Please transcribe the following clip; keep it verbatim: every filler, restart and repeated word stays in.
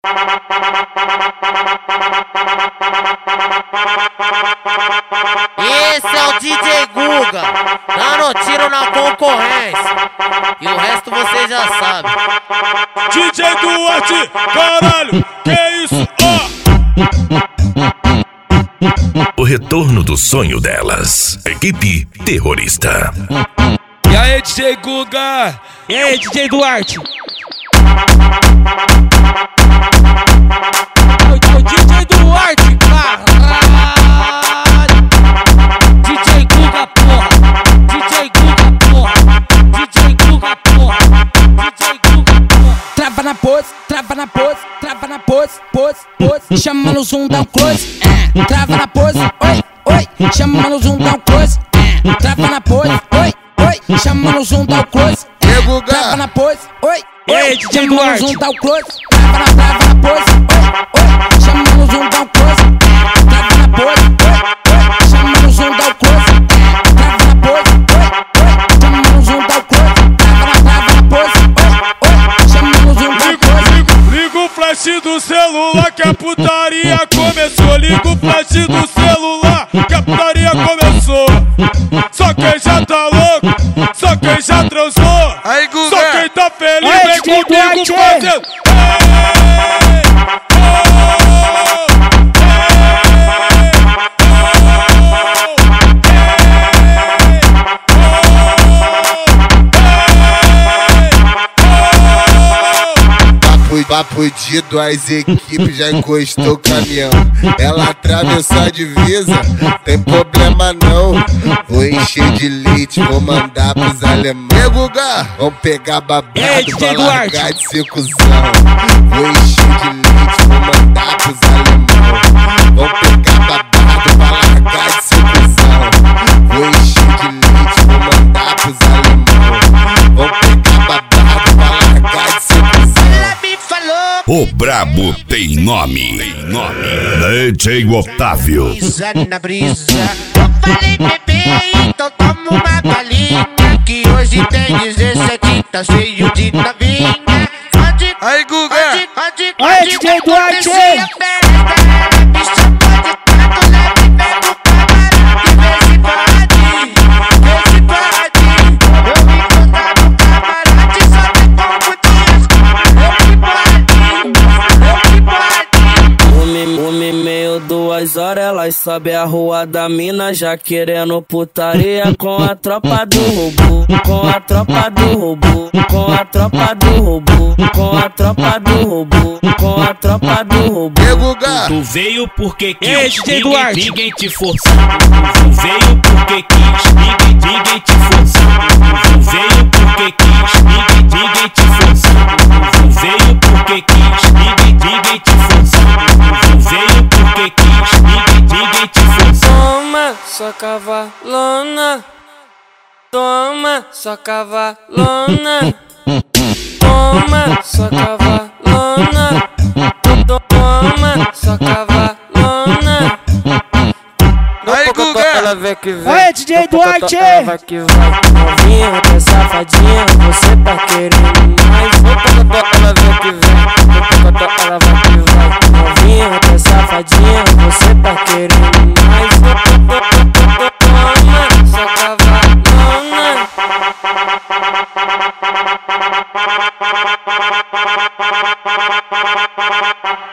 Esse é o D J Guga, dando tiro na concorrência. E o resto você já sabe. D J Duarte, caralho, que isso, ó! O retorno do sonho delas. Equipe Terrorista. E aí, D J Guga? E aí, D J Duarte? O D J Duarte, caralho! D J Guga, porra! D J Guga, porra! D J Guga, porra! D J Guga, porra! Trava na pose, trava na pose, trava na pose, pose, pose. Chama no zoom, dá um close. É. Trava na pose, oi, oi. Chama no zoom, dá um close. É. Trava na pose, oi, oi. Chama no zoom, dá um close. É. Trava na pose, oi, oi. Chama no zoom, dá um close. Trava na, trava na pose, oi, oi. Chama no zoom, dá um close. Trava na pose, oi, oi. Chama no zoom, dá um close. Trava na pose, oi, oi. Chama no zoom, dá um close. Trava na, trava na pose, oi, oi. Chama no zoom, dá um close. Liga o flash do celular que a putaria começou. Liga o flash do celular que a putaria começou. Só quem já tá louco, só quem já transou. Aí, Guga. Só quem tá feliz Aí, vem comigo Duarte. fazendo. Papo de duas equipes, já encostou o caminhão. Ela atravessou a divisa, tem problema não. Vou encher de leite, vou mandar pros alemães. E Guga, vão pegar babado, vai largar de ser cuzão. Vou encher de leite, vou mandar pros alemães. Vão pegar babado, vai largar de ser cuzão. Vou encher de leite, vou mandar pros alemães. Vão pegar babado, vai largar de ser cuzão. O brabo tem nome. Tem nome. D J Otávio. Brisa na brisa. Eu falei, bebê, então toma uma balinha. Que hoje tem dezessete, tá cheio de novinha. Onde, Aí, Guga. onde, onde, Aí, onde D J Duarte. acontecer a festa? Ela me chamou de tanto leve, vem no camarote. Vê se pode, vê se pode. Eu me contar no camarote, só tem como dias. Eu que pode, eu que pode. Uma e meia, duas horas, elas sobem a rua da mina, já querendo putaria com a tropa do robô, com a tropa do robô, com a tropa do robô, com a tropa do robô, com a tropa do robô. E Guga. Tu veio porque quis, Ei, D J ninguém, Duarte. ninguém te forçou. Tu veio porque quis, ninguém, ninguém te forçou. Tu veio porque quis, ninguém, ninguém te forçou. Tu veio porque quis, ninguém, ninguém te forçou. Tu veio porque quis, ninguém, ninguém te forçou. Toma, sua cavalona. Toma, sua cavalona. Toma, sua cavalona. Toma, sua cavalona. Aí, Guga. Ela vem que vem. Aí, D J Duarte. Ela vai que vai. Novinha, tá safadinha. Você tá querendo mais. Ela vem que vem. Ela vai que vai. Novinha, tá safadinha. Você tá querendo mais. Toma, sua cavalona.